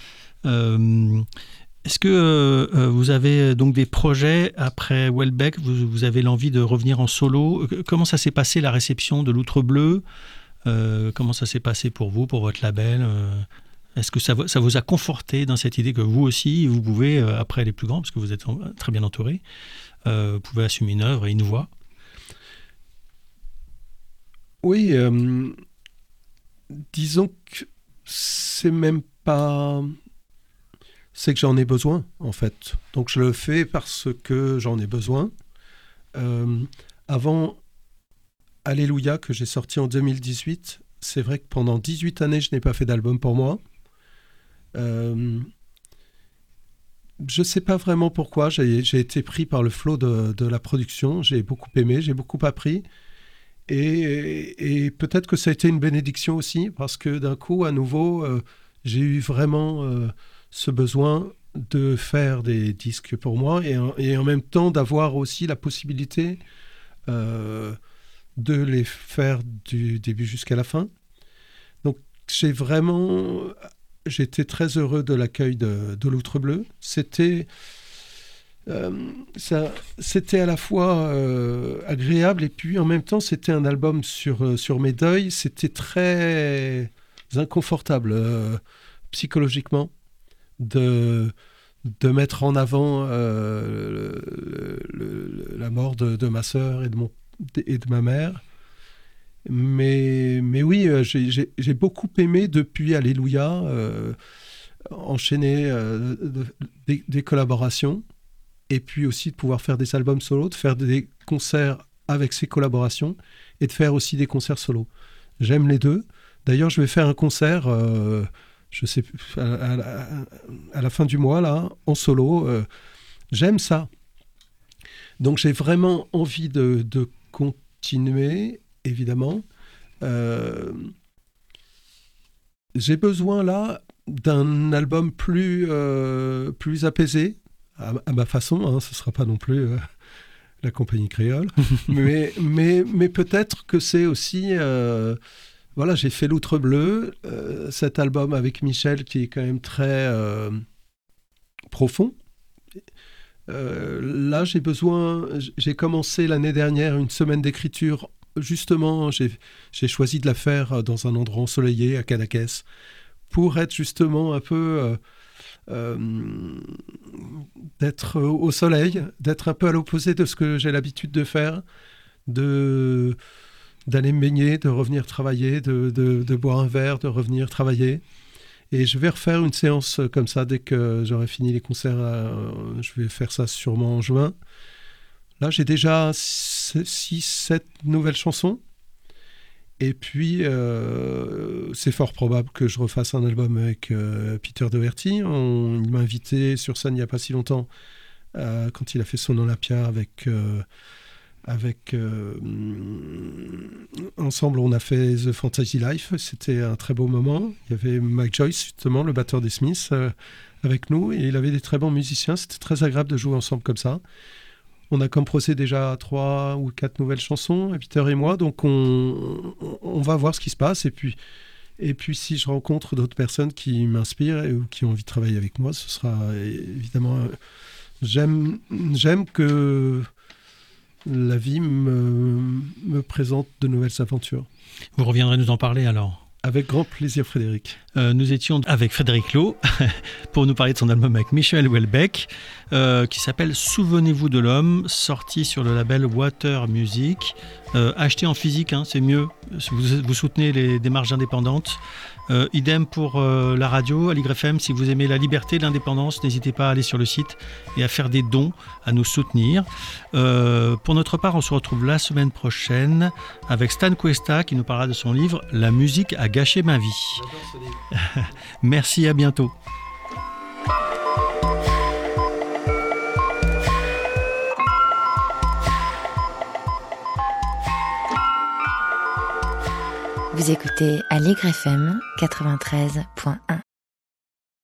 Est-ce que vous avez donc des projets après Houellebecq? Vous avez l'envie de revenir en solo? Comment ça s'est passé, la réception de Loutre Bleu? Comment ça s'est passé pour vous, pour votre label? Est-ce que ça vous a conforté dans cette idée que vous aussi, vous pouvez, après les plus grands, parce que vous êtes très bien entouré, vous pouvez assumer une œuvre et une voix? Oui, disons que c'est même pas... C'est que j'en ai besoin, en fait. Donc je le fais parce que j'en ai besoin. Avant Alléluia, que j'ai sorti en 2018, c'est vrai que pendant 18 années, je n'ai pas fait d'album pour moi. Je ne sais pas vraiment pourquoi. J'ai été pris par le flot de la production. J'ai beaucoup aimé, j'ai beaucoup appris. Et peut-être que ça a été une bénédiction aussi, parce que d'un coup, à nouveau, j'ai eu vraiment ce besoin de faire des disques pour moi et en même temps d'avoir aussi la possibilité de les faire du début jusqu'à la fin. Donc, j'étais très heureux de l'accueil de Loutre Bleu. C'était à la fois agréable et puis en même temps c'était un album sur mes deuils. C'était très inconfortable psychologiquement de mettre en avant la mort de ma sœur et de ma mère. Mais oui, j'ai beaucoup aimé depuis Alléluia enchaîner des collaborations et puis aussi de pouvoir faire des albums solo, de faire des concerts avec ces collaborations et de faire aussi des concerts solo. J'aime les deux. D'ailleurs, je vais faire un concert, je sais à la fin du mois, là, en solo. J'aime ça. Donc j'ai vraiment envie de continuer continuer, évidemment. J'ai besoin là d'un album plus apaisé, à ma façon, hein, ce ne sera pas non plus la compagnie créole, mais peut-être que c'est aussi... voilà, j'ai fait L'Outre Bleu, cet album avec Michel qui est quand même très profond. Là, j'ai commencé l'année dernière une semaine d'écriture. Justement, j'ai choisi de la faire dans un endroit ensoleillé à Cadaqués pour être justement un peu... d'être au soleil, d'être un peu à l'opposé de ce que j'ai l'habitude de faire, d'aller me baigner, de revenir travailler, de boire un verre, de revenir travailler. Et je vais refaire une séance comme ça dès que j'aurai fini les concerts. Je vais faire ça sûrement en juin. Là, j'ai déjà 6-7 nouvelles chansons. Et puis, c'est fort probable que je refasse un album avec Peter Doherty. Il m'a invité sur scène il n'y a pas si longtemps, quand il a fait son Olympia ensemble, on a fait The Fantasy Life. C'était un très beau moment. Il y avait Mike Joyce, justement, le batteur des Smiths, avec nous. Et il avait des très bons musiciens. C'était très agréable de jouer ensemble comme ça. On a composé déjà 3 ou 4 nouvelles chansons, Peter et moi. Donc, on va voir ce qui se passe. Et puis si je rencontre d'autres personnes qui m'inspirent ou qui ont envie de travailler avec moi, ce sera évidemment... J'aime que la vie me présente de nouvelles aventures. Vous reviendrez nous en parler alors ? Avec grand plaisir, Frédéric. Nous étions avec Frédéric Loh pour nous parler de son album avec Michel Houellebecq qui s'appelle Souvenez-vous de l'homme, sorti sur le label Water Music. Acheté en physique, hein, c'est mieux. Vous soutenez les démarches indépendantes. Idem pour la radio, Aligre FM. Si vous aimez la liberté, l'indépendance, n'hésitez pas à aller sur le site et à faire des dons, à nous soutenir. Pour notre part, on se retrouve la semaine prochaine avec Stan Cuesta qui nous parlera de son livre « La musique a gâché ma vie ». Merci, à bientôt. Vous écoutez Aligre FM 93.1.